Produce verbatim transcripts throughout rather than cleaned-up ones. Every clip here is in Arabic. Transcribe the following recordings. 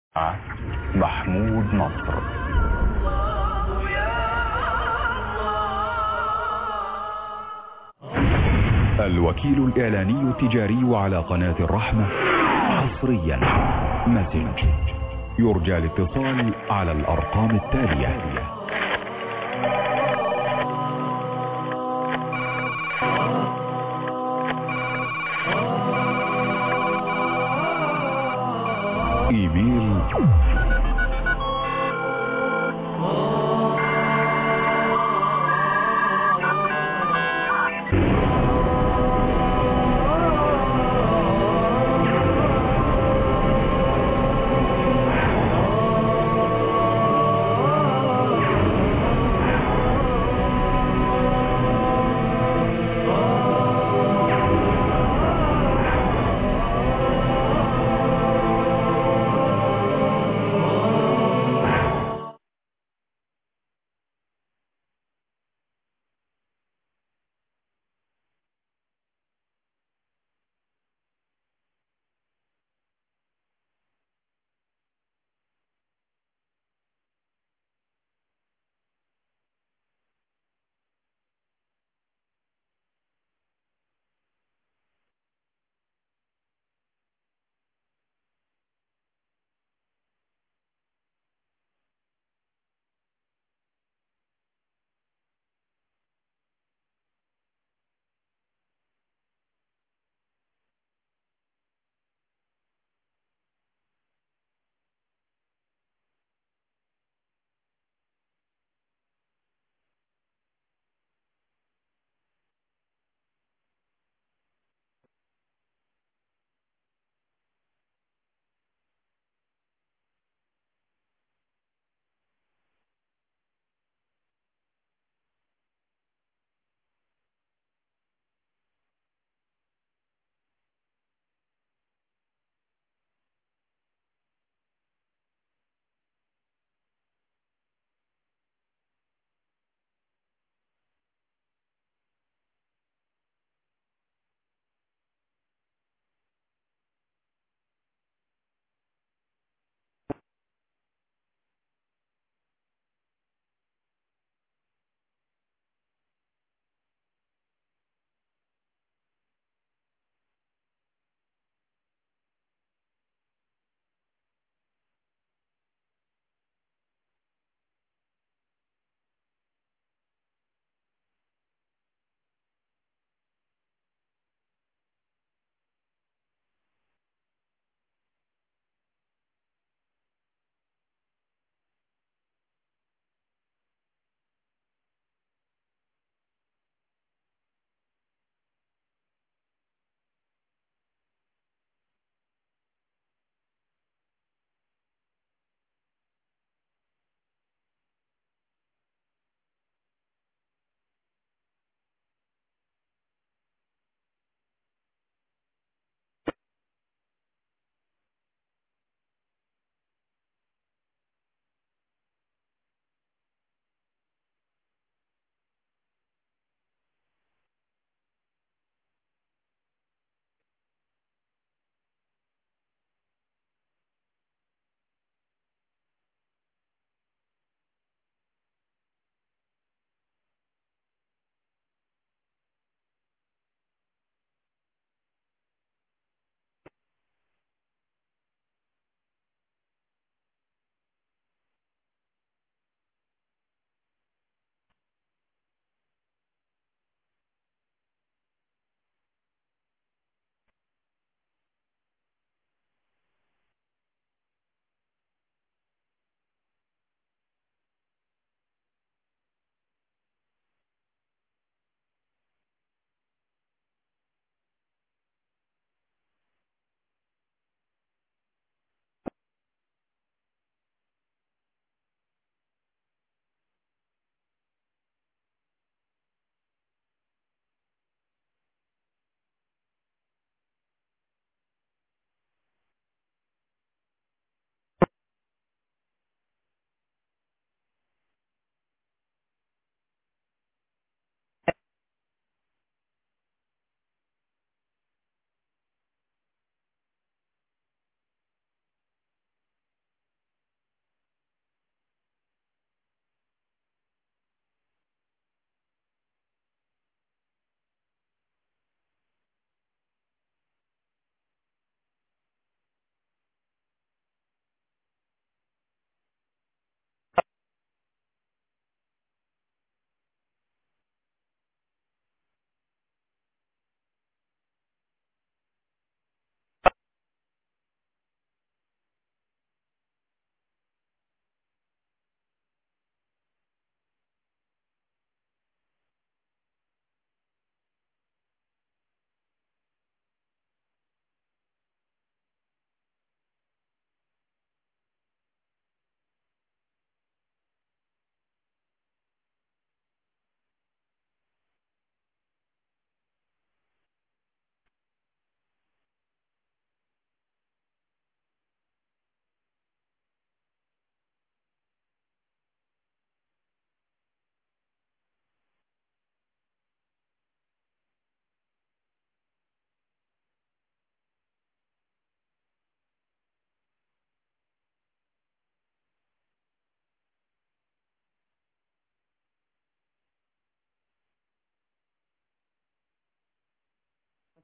محمود نصر. الوكيل الإعلاني التجاري على قناة الرحمة حصريا مسج. يرجى الاتصال على الأرقام التالية: إيميل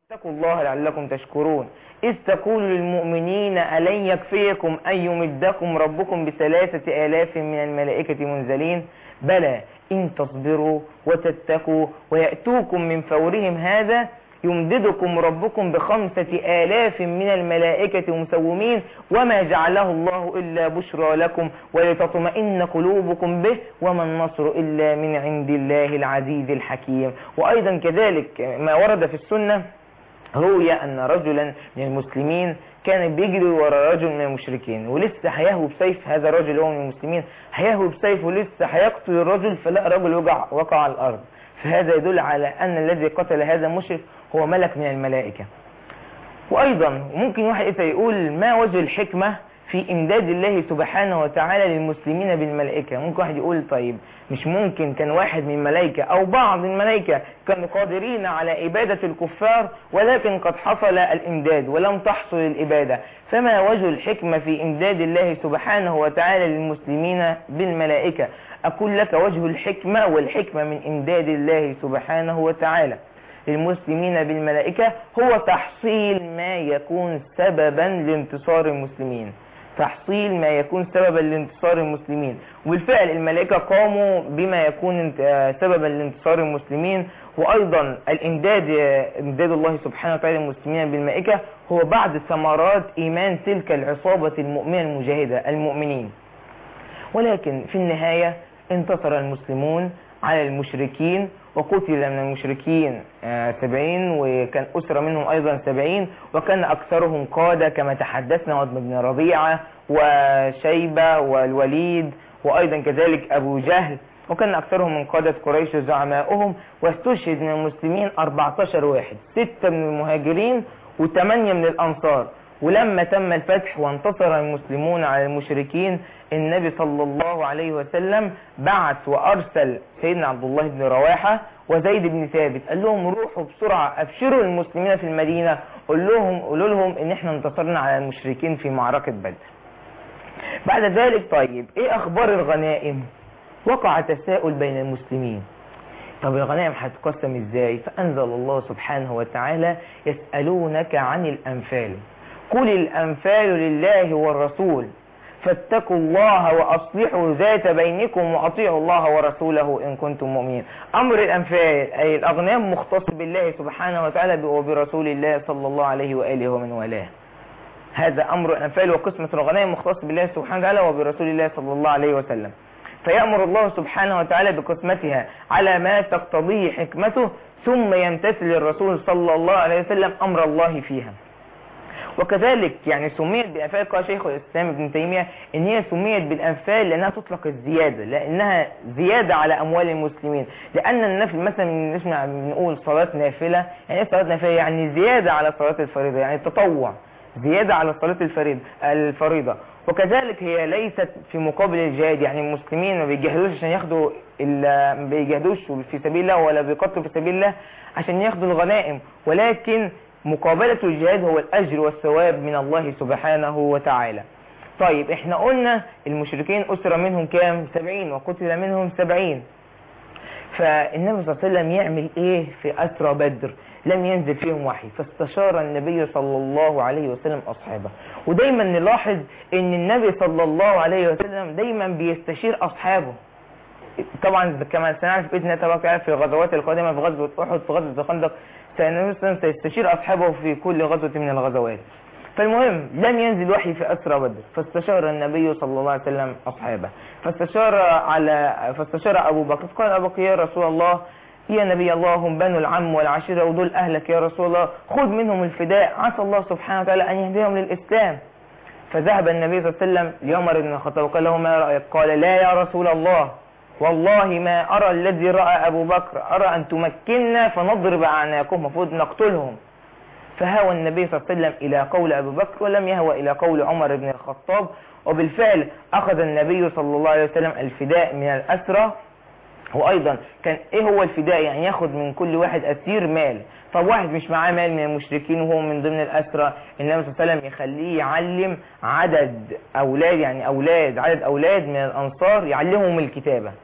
اتقوا الله لعلكم تشكرون إذ تقول للمؤمنين ألن يكفيكم أن يمدكم ربكم بثلاثة آلاف من الملائكة منزلين بلى إن تصبروا وتتقوا ويأتوكم من فورهم هذا يمددكم ربكم بخمسة آلاف من الملائكة مسومين وما جعله الله إلا بشرى لكم ولتطمئن قلوبكم به وما النصر إلا من عند الله العزيز الحكيم. وأيضا كذلك ما ورد في السنة روي أن رجلا من المسلمين كان بيجري وراء رجل من المشركين ولسه هيهوي بسيف، هذا الرجل هو من المسلمين هيهوي بسيف ولسه هيقتل الرجل فلا رجل وقع وقع على الأرض، فهذا يدل على أن الذي قتل هذا المشرك هو ملك من الملائكة. وأيضا ممكن واحد يقول ما وجه الحكمة في إمداد الله سبحانه وتعالى للمسلمين بالملائكة؟ ممكن واحد يقول طيب مش ممكن كان واحد من الملائكة أو بعض الملائكة كانوا قادرين على إبادة الكفار ولكن قد حصل الإمداد ولم تحصل الإبادة، فما وجه الحكمة في إمداد الله سبحانه وتعالى للمسلمين بالملائكة؟ أقول لك وجه الحكمة والحكمة من إمداد الله سبحانه وتعالى للمسلمين بالملائكة هو تحصيل ما يكون سببا لانتصار المسلمين، تحصيل ما يكون سببا لانتصار المسلمين. وبالفعل الملائكة قاموا بما يكون سببا لانتصار المسلمين. وأيضا الإمداد إمداد الله سبحانه وتعالى المسلمين بالملائكة هو بعد ثمرات إيمان تلك العصابة المؤمنة المجاهدة المؤمنين. ولكن في النهاية انتصر المسلمون على المشركين وقتل من المشركين سبعين وكان أسر منهم أيضا سبعين وكان أكثرهم قادة كما تحدثنا عتبة بن ربيعة وشيبة والوليد وأيضا كذلك أبو جهل، وكان أكثرهم من قادة قريش وزعمائهم. واستشهد من المسلمين أربعة عشر واحد، ستة من المهاجرين وثمانية من الأنصار. ولما تم الفتح وانتصر المسلمون على المشركين النبي صلى الله عليه وسلم بعث وأرسل سيدنا عبد الله بن رواحة وزيد بن ثابت قال لهم روحوا بسرعة أبشروا المسلمين في المدينة، قل لهم قولوا لهم إن احنا انتصرنا على المشركين في معركة بدر. بعد ذلك طيب إيه أخبار الغنائم؟ وقع تساؤل بين المسلمين، طب الغنائم هتقسم إزاي؟ فأنزل الله سبحانه وتعالى يسألونك عن الأنفال قل الأنفال لله والرسول فاتقوا الله وأصلحوا ذات بينكم وأطيعوا الله ورسوله إن كنتم مؤمنين. أمر الأنفال أي الأغنام مختص بالله سبحانه وتعالى وبرسول الله صلى الله عليه وآله ومن والاه. هذا أمر الأنفال وقسمة الغنائم مختص بالله سبحانه وتعالى وبرسول الله صلى الله عليه وسلم. فيأمر الله سبحانه وتعالى بقسمتها على ما تقتضيه حكمته ثم يمتثل الرسول صلى الله عليه وسلم أمر الله فيها. وكذلك يعني سميت بالأنفال قال شيخ الإسلام ابن تيمية إن هي سميت بالأنفال لأنها تطلق الزيادة، لأنها زيادة على أموال المسلمين. لأن النفل مثلا نسمع بنقول صلاة نافلة، يعني إيه صلاة نافلة؟ يعني زيادة على صلاة الفريضة، يعني التطوع زيادة على صلاة الفريضة الفريضة. وكذلك هي ليست في مقابل الجهاد، يعني المسلمين ما بيجهدوش عشان ياخدوا ما بيجهدوش في سبيل الله ولا بيقتلوا في سبيل الله عشان ياخدوا الغنائم، ولكن مقابلة الجهاد هو الأجر والثواب من الله سبحانه وتعالى. طيب احنا قلنا المشركين أسر منهم كام؟ سبعين وقتل منهم سبعين. فالنبي صلى الله عليه وسلم يعمل ايه في أسرى بدر؟ لم ينزل فيهم وحي، فاستشار النبي صلى الله عليه وسلم أصحابه. ودايما نلاحظ ان النبي صلى الله عليه وسلم دايما بيستشير أصحابه. طبعا كما سنعرف بإذن الله تبارك وتعالى في الغزوات القادمة، في غزوة أحد، في غزوة الخندق، سيستشير أصحابه في كل غزوة من الغزوات. فالمهم لم ينزل وحي في أسرى بدر، فاستشار النبي صلى الله عليه وسلم أصحابه. فاستشار على فاستشار أبو بكر، قال أبو بكر يا رسول الله يا نبي الله هم بنو العم والعشيرة ودول أهلك يا رسول الله، خذ منهم الفداء عسى الله سبحانه وتعالى أن يهديهم للإسلام. فذهب النبي صلى الله عليه وسلم لعمر بن الخطاب وقال له ما رأيك؟ قال لا يا رسول الله والله ما أرى الذي رأى أبو بكر، أرى أن تمكننا فنضرب أعناقهم، المفروض نقتلهم. فهوى النبي صلى الله عليه وسلم إلى قول أبو بكر ولم يهوى إلى قول عمر بن الخطاب. وبالفعل أخذ النبي صلى الله عليه وسلم الفداء من الأسرى. وأيضا كان إيه هو الفداء؟ يعني ياخد من كل واحد أسير مال. طب واحد مش معاه مال من المشركين وهو من ضمن الأسرى، النبي صلى الله عليه وسلم يخليه يعلم عدد أولاد، يعني أولاد عدد أولاد من الأنصار يعلمهم الكتابة.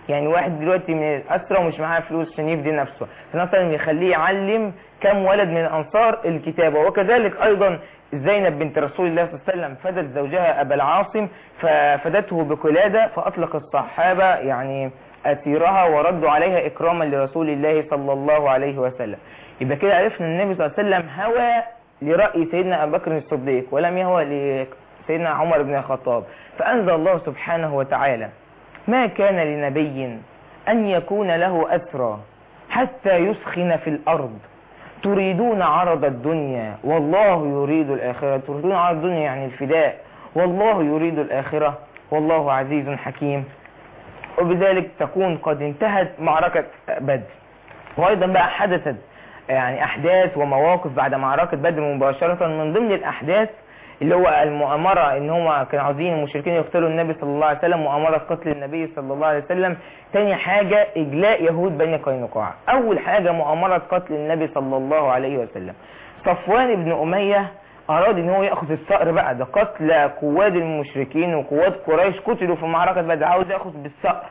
يعني واحد دلوقتي من الأسرى ومش معاه فلوس عشان يفدي نفسه، فنصلا يخليه يعلم كم ولد من الأنصار الكتابة. وكذلك أيضا زينب بنت رسول الله صلى الله عليه وسلم فدت زوجها أبا العاصم ففدته بقلادة، فأطلق الصحابة يعني أسيرها وردوا عليها إكراما لرسول الله صلى الله عليه وسلم. يبقى كده عرفنا أن النبي صلى الله عليه وسلم هوى لرأي سيدنا أبو بكر الصديق ولم يهوى لسيدنا عمر بن الخطاب. فأنزل الله سبحانه وتعالى: ما كان لنبي أن يكون له أسرى حتى يسخن في الأرض تريدون عرض الدنيا والله يريد الآخرة. تريدون عرض الدنيا يعني الفداء، والله يريد الآخرة والله عزيز حكيم. وبذلك تكون قد انتهت معركة بدر. وأيضا بقى حدثت يعني أحداث ومواقف بعد معركة بدر مباشرة. من ضمن الأحداث اللي هو المؤامرة ان هم كانوا عاوزين المشركين يقتلوا النبي صلى الله عليه وسلم، مؤامرة قتل النبي صلى الله عليه وسلم. تاني حاجة إجلاء يهود بني قينقاع. أول حاجة مؤامرة قتل النبي صلى الله عليه وسلم. صفوان بن أمية أراد ان هو يأخذ الثأر بقى، ده قتل قواد المشركين وقواد قريش قتلوا في معركة بدر، عاوز يأخذ بالثأر.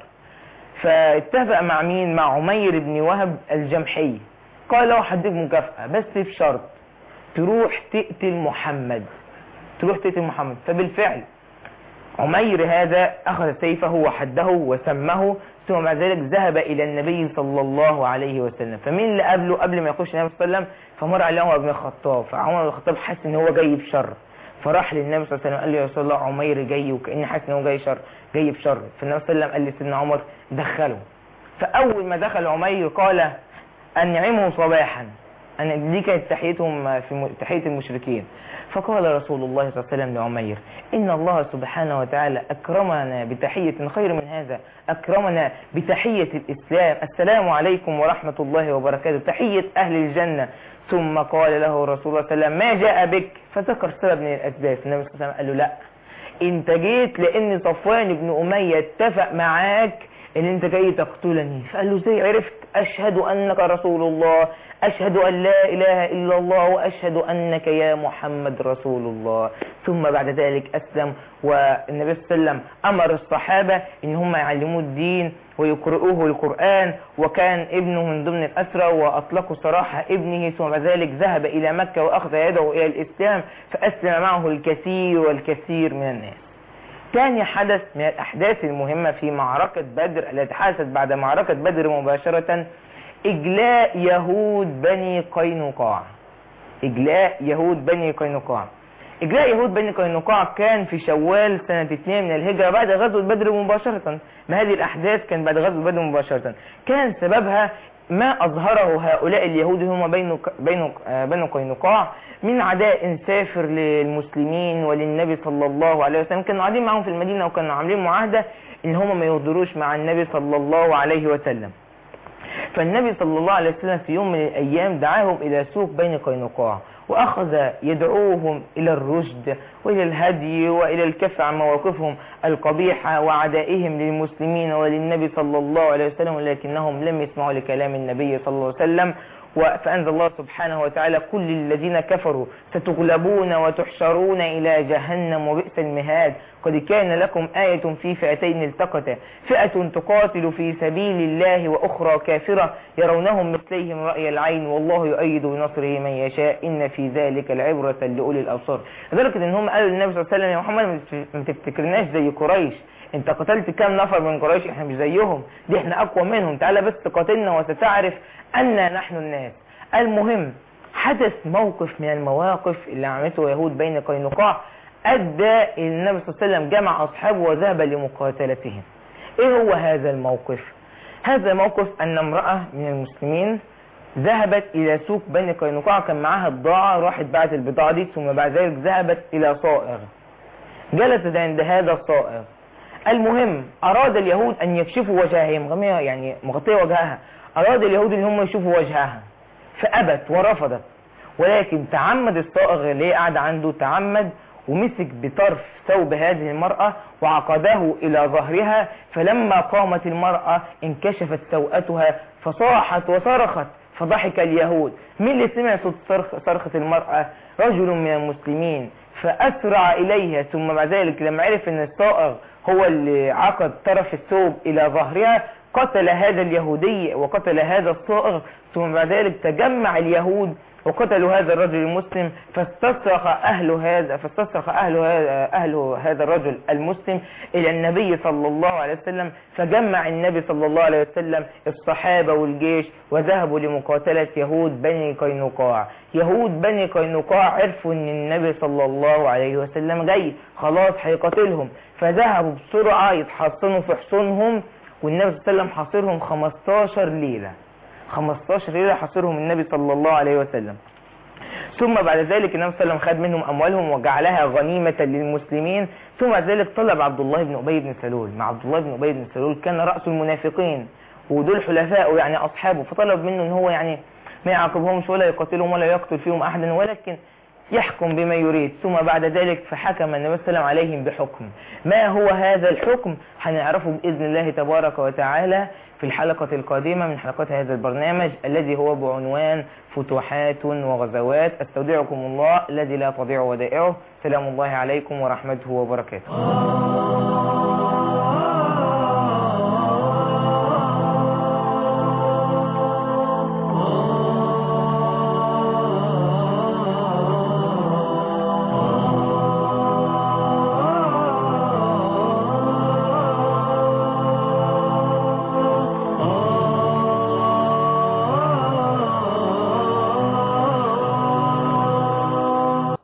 فاتفق مع مين؟ مع عمير بن وهب الجمحي. قال له هديك مكافأة بس في شرط، تروح تقتل محمد، تروح تقتل محمد. فبالفعل عمير هذا أخذ سيفه وحده وسمه، ثم بعد ذلك ذهب إلى النبي صلى الله عليه وسلم. فمين اللي قبله قبل ما يخش النبي صلى الله عليه وسلم؟ فمر عليه عمر بن الخطاب. فعمر بن الخطاب حس ان هو جاي بشر، فراح للنبي صلى الله عليه وسلم قال له: يا رسول الله عمير جاي وكأني حاسس ان هو جاي شر جاي بشر. فالنبي صلى الله عليه وسلم قال لسيدنا عمر: دخله. فأول ما دخل عمير قال: أنعمه صباحا. أن دي كانت تحيتهم في تحية المشركين. فقال رسول الله صلى الله عليه وسلم لعمير: إن الله سبحانه وتعالى أكرمنا بتحية خير من هذا، أكرمنا بتحية الإسلام، السلام عليكم ورحمة الله وبركاته، تحية أهل الجنة. ثم قال له رسول الله صلى الله عليه وسلم: ما جاء بك؟ فذكر سبب من الأسباب. النبي صلى الله عليه وسلم قال له: لا، انت جيت لأن صفوان بن أمية اتفق معاك ان انت جاي تقتلني. فقال له: ازاي عرفت؟ أشهد أنك رسول الله، أشهد أن لا إله إلا الله، وأشهد أنك يا محمد رسول الله. ثم بعد ذلك أسلم. والنبي صلى الله عليه وسلم أمر الصحابة إن هم يعلموه الدين ويقرؤوه القرآن، وكان ابنه من ضمن الأسرى وأطلقوا سراح ابنه. ثم بعد ذلك ذهب إلى مكة وأخذ يده إلى الإسلام، فأسلم معه الكثير والكثير من الناس. ثاني حدث من الأحداث المهمة في معركة بدر التي حدثت بعد معركة بدر مباشرة: إجلاء يهود بني قينقاع. إجلاء يهود بني قينقاع. إجلاء يهود بني قينقاع كان في شوال سنة اثنين من الهجرة بعد غزوة بدر مباشرة. ما هذه الأحداث كان بعد غزوة بدر مباشرة. كان سببها ما أظهره هؤلاء اليهود هم بين بين بني قينقاع من عداء سافر للمسلمين وللنبي صلى الله عليه وسلم. كانوا قاعدين معهم في المدينة وكانوا عاملين معاهدة إن هم ما يغدروش مع النبي صلى الله عليه وسلم. فالنبي صلى الله عليه وسلم في يوم من الأيام دعاهم إلى سوق بني قينقاع، وأخذ يدعوهم إلى الرشد وإلى الهدي وإلى الكف عن مواقفهم القبيحة وعدائهم للمسلمين وللنبي صلى الله عليه وسلم، ولكنهم لم يسمعوا لكلام النبي صلى الله عليه وسلم. فأنزل الله سبحانه وتعالى: كل الذين كفروا ستغلبون وتحشرون إلى جهنم وبئس المهاد. قد كان لكم آية في فئتين التقتا، فئة تقاتل في سبيل الله وأخرى كافرة يرونهم مثليهم رأي العين والله يؤيد بنصره من يشاء إن في ذلك العبرة لأولي الأبصار. لدرجة إن هم قالوا للنبي صلى الله عليه وسلم: يا محمد ما تفتكرناش زي قريش، انت قتلت كام نفر من قريش، احنا مش زيهم، دي احنا اقوى منهم، تعالى بس قاتلنا وستعرف أن نحن الناس. المهم حدث موقف من المواقف اللي عملته يهود بين قينقاع أدى النبي صلى الله عليه وسلم جمع أصحابه وذهب لمقاتلتهم. إيه هو هذا الموقف؟ هذا موقف أن امرأة من المسلمين ذهبت إلى سوق بني قينقاع، كان معها بضاعة، راحت باعت البضاعة دي، ثم بعد ذلك ذهبت إلى صائغ، جلست عند هذا الصائغ. المهم أراد اليهود أن يكشفوا وجهها، هي مغمية يعني مغطية وجهها، أراد اليهود أن هم يشوفوا وجهها فأبت ورفضت. ولكن تعمد الصائغ اللي هي قاعد عنده، تعمد ومسك بطرف ثوب هذه المرأة وعقده إلى ظهرها، فلما قامت المرأة انكشفت سوءتها فصاحت وصرخت، فضحك اليهود. مين اللي سمع صوت صرخة المرأة؟ رجل من المسلمين، فأسرع إليها. ثم بعد ذلك لما عرف أن الصائغ هو اللي عقد طرف الثوب إلى ظهرها قتل هذا اليهودي وقتل هذا الصائغ، ثم بعد ذلك تجمع اليهود وقتلوا هذا الرجل المسلم، فاستصرخ أهل هذا فاستصرخ أهل هذا أهل هذا الرجل المسلم إلى النبي صلى الله عليه وسلم، فجمع النبي صلى الله عليه وسلم الصحابة والجيش وذهبوا لمقاتلة يهود بني قينقاع. يهود بني قينقاع عرفوا أن النبي صلى الله عليه وسلم جاي خلاص هيقاتلهم، فذهبوا بسرعة يتحصنوا في حصونهم، والنبي صلى الله عليه وسلم حاصرهم خمستاشر ليلة خمستاشر ليلة حاصرهم النبي صلى الله عليه وسلم. ثم بعد ذلك النبي صلى الله عليه وسلم خد منهم أموالهم وجعلها غنيمة للمسلمين. ثم بعد ذلك طلب عبد الله بن أبي بن سلول، مع عبد الله بن أبي بن سلول كان رأس المنافقين ودول حلفاء يعني أصحابه، فطلب منه ان هو يعني ما يعاقبهمش ولا يقاتلهم ولا يقتل فيهم أحدا، ولكن يحكم بما يريد. ثم بعد ذلك فحكم النبي صلى الله عليه وسلم عليهم بحكم. ما هو هذا الحكم؟ هنعرفه بإذن الله تبارك وتعالى في الحلقة القادمة من حلقات هذا البرنامج الذي هو بعنوان فتوحات وغزوات. استودعكم الله الذي لا تضيع ودائعه. سلام الله عليكم ورحمته وبركاته.